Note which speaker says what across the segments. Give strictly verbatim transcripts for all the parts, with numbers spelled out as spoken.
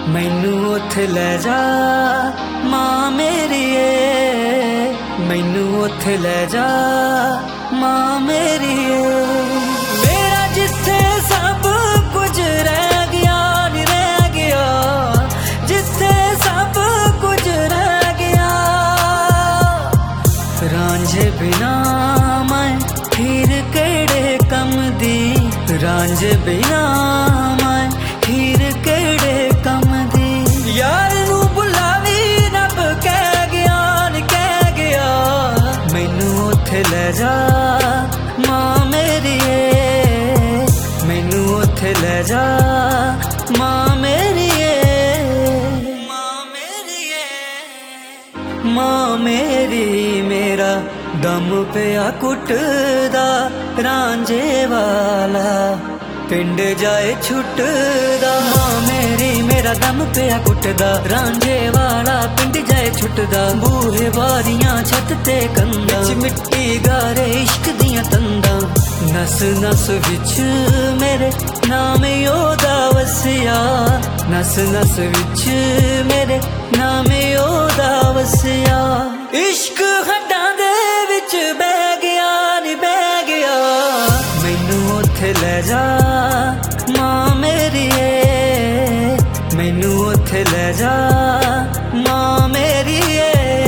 Speaker 1: मैनू उत्थे लै जा मां मेरीए, मैनू उत्थे लै जा मां मेरीए। मेरा जिथे सब कुछ रह गया नी रह गया, जिथे सब कुछ रह गया। रांझे बिना मैं हीर केड़े कम दी, रांझे बिना मैं हीर केड़े कम दी। यार नू बुलावी रब कह गया नी कह गया, मैनू उत्थे लै जा मां मेरीए, मैनू उत्थे लै जा मां मेरीए। मां मेरीए, मां मेरी मेरा दम पिया कुटदा, रांझे वाला पिंड जाए छुटदा। मां मेरी मेरा दम पिया कुटदा, रांझे वाला पिंड जाए छुटदा। बूहे बारियां छत ते कंधा, विच मिट्टी गारे इश्क दियां तंदा। नस नस विच मेरे नाम ओदा वसिया, नस नस विच मेरे नाम ओदा वसिया। इश्क हड्डां दे विच बह गया नी बह गया, मैनू उत्थे लै जा मां मेरीए, मैनू उत्थे लै जा मां मेरीए।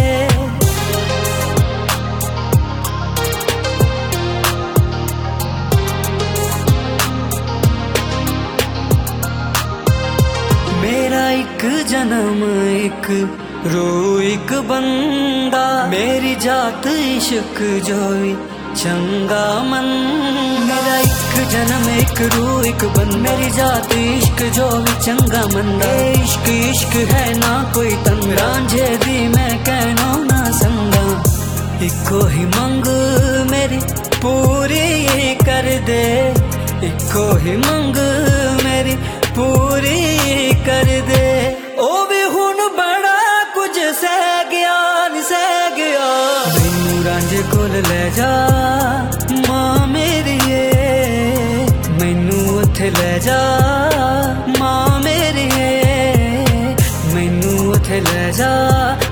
Speaker 1: मेरा एक जन्म एक रूह एक बंदा, मेरी जात इश्क जोई चंगा मन। मेरा एक जन्म एक रूह एक बंदा, मेरी जात इश्क जो भी चंगा मंदा। इश्क इश्क है ना कोई तंग, रांझे दी मैं कहना ना संगा। इको ही मंग मेरी पूरी कर दे, इको ही मंग मेरी पूरी कर दे। ओ भी हुन बड़ा कुछ सह गया नी सह गया, मैनू रांझे कोल लै जा मां मेरीए, मैनू उत्थे लै जा मां मेरीए, मैनू उत्थे लै जा